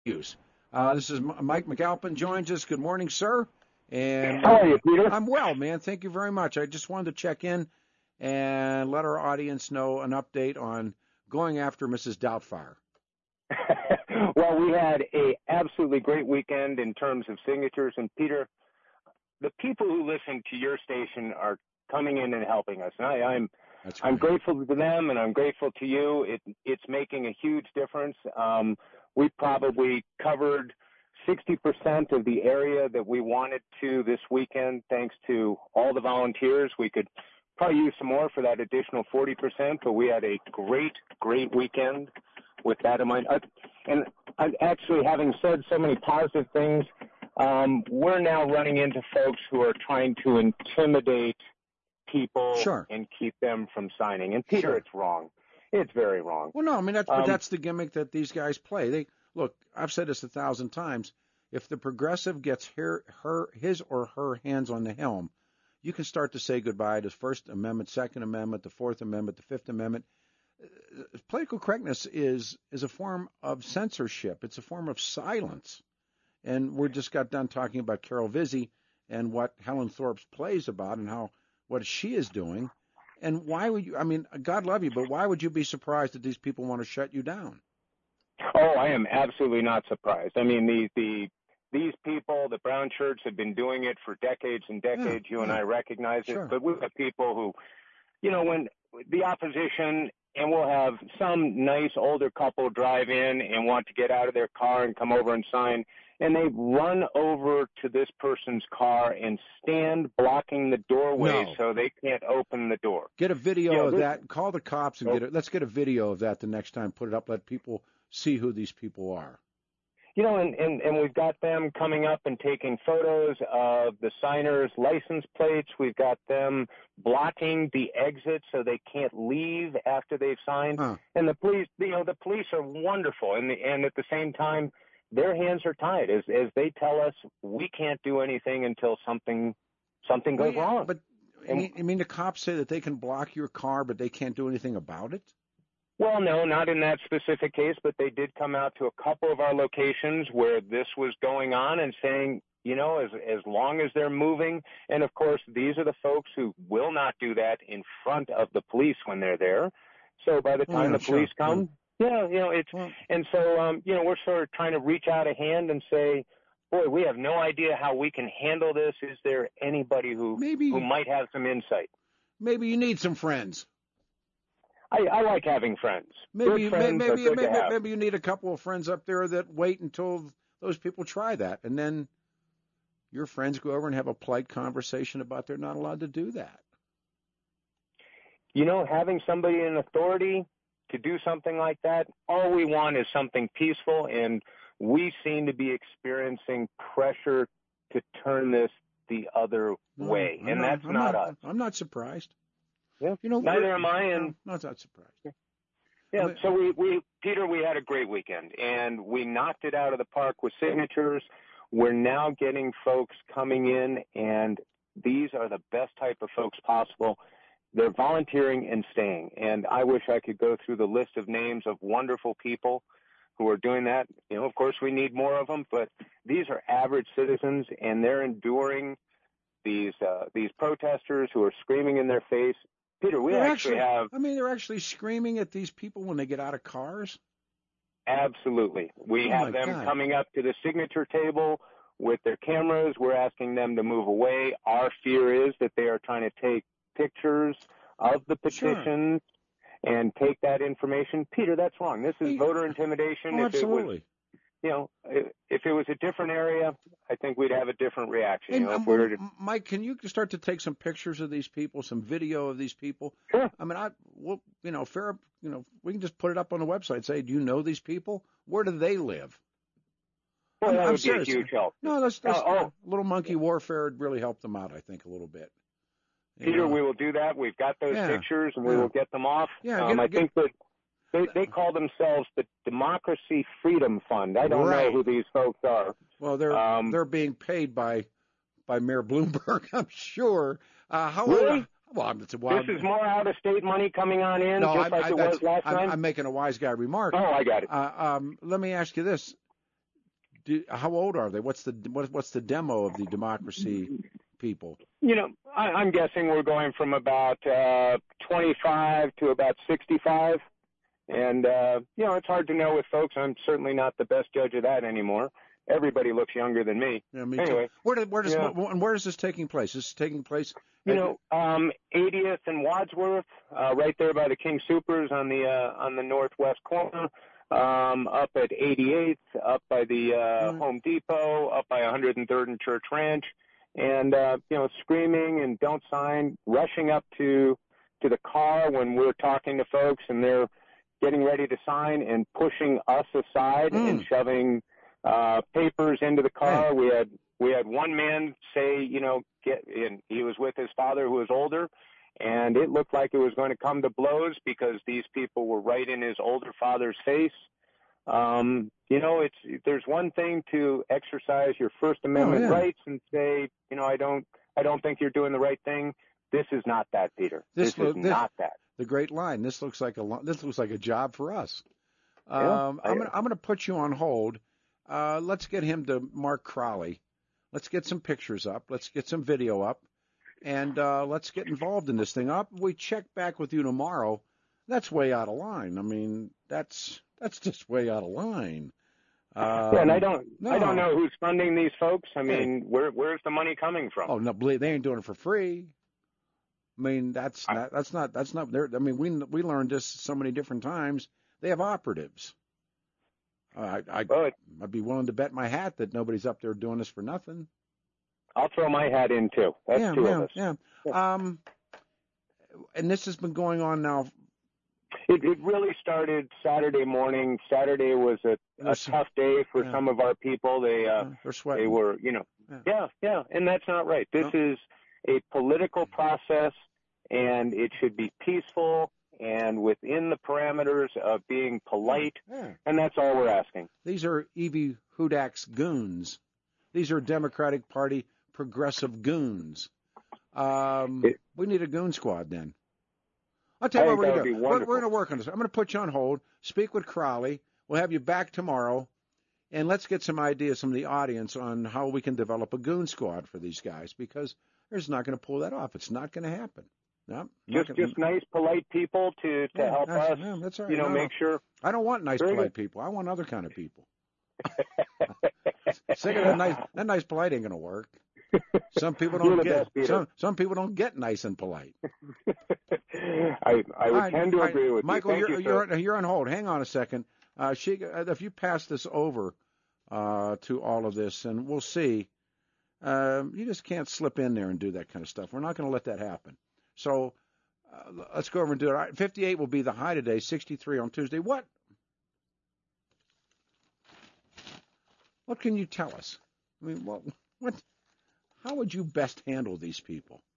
use. This is Mike McAlpin joins us. Good morning, sir. And how are you, Peter? I'm well, man. Thank you very much. I just wanted to check in and let our audience know an update on going after Mrs. Doubtfire. Well, we had a absolutely great weekend in terms of signatures. And Peter, the people who listen to your station are coming in and helping us. And I'm grateful to them, and I'm grateful to you. It's making a huge difference. We probably covered 60% of the area that we wanted to this weekend, thanks to all the volunteers. We could probably use some more for that additional 40%, but we had a great weekend with that in mind. And actually, having said so many positive things, we're now running into folks who are trying to intimidate people and keep them from signing. And Peter, it's wrong. It's very wrong. Well, no, I mean, that's the gimmick that these guys play. Look, I've said this 1,000 times. If the progressive gets his or her hands on the helm, you can start to say goodbye to the First Amendment, Second Amendment, the Fourth Amendment, the Fifth Amendment. Political correctness is a form of censorship. It's a form of silence. And we just got done talking about Carol Vizzi and what Helen Thorpe's play is about and what she is doing. And why would you, I mean, God love you, but why would you be surprised that these people want to shut you down? Oh, I am absolutely not surprised. I mean, these people, the brown shirts, have been doing it for decades and decades. You and I recognize it. But we have people who, when the opposition, and we'll have some nice older couple drive in and want to get out of their car and come over and sign, and they run over to this person's car and stand blocking the doorway so they can't open the door. Get a video of that. Call the cops and let's get a video of that the next time. Put it up. Let people see who these people are. And we've got them coming up and taking photos of the signers' license plates. We've got them blocking the exit so they can't leave after they've signed. And the police, the police are wonderful. And at the same time, their hands are tied as they tell us we can't do anything until something goes wrong. But you mean the cops say that they can block your car, but they can't do anything about it? Well, no, not in that specific case, but they did come out to a couple of our locations where this was going on and saying, as long as they're moving, and of course, these are the folks who will not do that in front of the police when they're there. So by the time the police come, and so, we're sort of trying to reach out a hand and say, boy, we have no idea how we can handle this. Is there anybody who might have some insight? Maybe you need some friends. I like having friends. Maybe you need a couple of friends up there that wait until those people try that, and then your friends go over and have a polite conversation about they're not allowed to do that. Having somebody in authority to do something like that, all we want is something peaceful, and we seem to be experiencing pressure to turn this the other way, and that's not us. I'm not surprised. Yeah, neither am I, and not surprised. Yeah, so Peter, we had a great weekend, and we knocked it out of the park with signatures. We're now getting folks coming in, and these are the best type of folks possible. They're volunteering and staying, and I wish I could go through the list of names of wonderful people who are doing that. Of course, we need more of them, but these are average citizens, and they're enduring these protesters who are screaming in their face. Peter, they're actually screaming at these people when they get out of cars? Absolutely. We have them coming up to the signature table with their cameras. We're asking them to move away. Our fear is that they are trying to take pictures of the petitions and take that information. Peter, that's wrong. This is voter intimidation. Oh, absolutely. If it was a different area, I think we'd have a different reaction. Mike, can you start to take some pictures of these people, some video of these people? Sure. I mean, we can just put it up on the website. Say, do you know these people? Where do they live? Well, that I'm would serious. be a huge help. No, that's little monkey warfare would really help them out, I think, a little bit. Peter, we will do that. We've got those pictures, and we will get them off. I think that they call themselves the Democracy Freedom Fund. I don't know who these folks are. Well, they're being paid by Mayor Bloomberg, I'm sure. Really? Well, this is more out-of-state money coming on in, just like it was last time? I'm making a wise guy remark. Oh, I got it. Let me ask you this. How old are they? What's the demo of the democracy people? I'm guessing we're going from about 25 to about 65. And, it's hard to know with folks. I'm certainly not the best judge of that anymore. Everybody looks younger than me. Yeah, me anyway, too. Where is this taking place? This is taking place 80th and Wadsworth, right there by the King Supers on the northwest corner. Up at 88th, up by the Home Depot, up by 103rd and Church Ranch, and screaming and don't sign, rushing up to the car when we're talking to folks and they're getting ready to sign and pushing us aside and shoving papers into the car. Hey. We had one man say, he was with his father who was older, and it looked like it was going to come to blows because these people were right in his older father's face. There's one thing to exercise your First Amendment rights and say, I don't think you're doing the right thing. This is not that, Peter. This is not that. The great line. This looks like a job for us. Yeah, I'm going to put you on hold. Let's get him to Mark Crowley. Let's get some pictures up. Let's get some video up, and let's get involved in this thing. We check back with you tomorrow. That's way out of line. I mean, that's just way out of line. And I don't know who's funding these folks. I mean, where's the money coming from? Oh no, they ain't doing it for free. I mean, that's not there. I mean, we learned this so many different times. They have operatives. I'd be willing to bet my hat that nobody's up there doing this for nothing. I'll throw my hat in too. That's two of us. Yeah. And this has been going on now. It really started Saturday morning. Saturday was a tough day for some of our people. They're sweating. They were, and that's not right. This is a political process, and it should be peaceful and within the parameters of being polite, and that's all we're asking. These are Evie Hudak's goons. These are Democratic Party progressive goons. We need a goon squad then. I'll tell you what we're going to do. We're going to work on this. I'm going to put you on hold, speak with Crowley. We'll have you back tomorrow, and let's get some ideas from the audience on how we can develop a goon squad for these guys, because they're just not going to pull that off. It's not going to happen. No, just nice, polite people to help us. Yeah, that's all right. Make sure. I don't want nice, polite people. I want other kind of people. Sick of that nice, polite ain't going to work. Some people don't get. Some people don't get nice and polite. I would tend to agree with Michael, you. Michael, you're on hold. Hang on a second. If you pass this over to all of this, and we'll see. You just can't slip in there and do that kind of stuff. We're not going to let that happen. So let's go over and do it. All right, 58 will be the high today. 63 on Tuesday. What can you tell us? I mean, what? How would you best handle these people?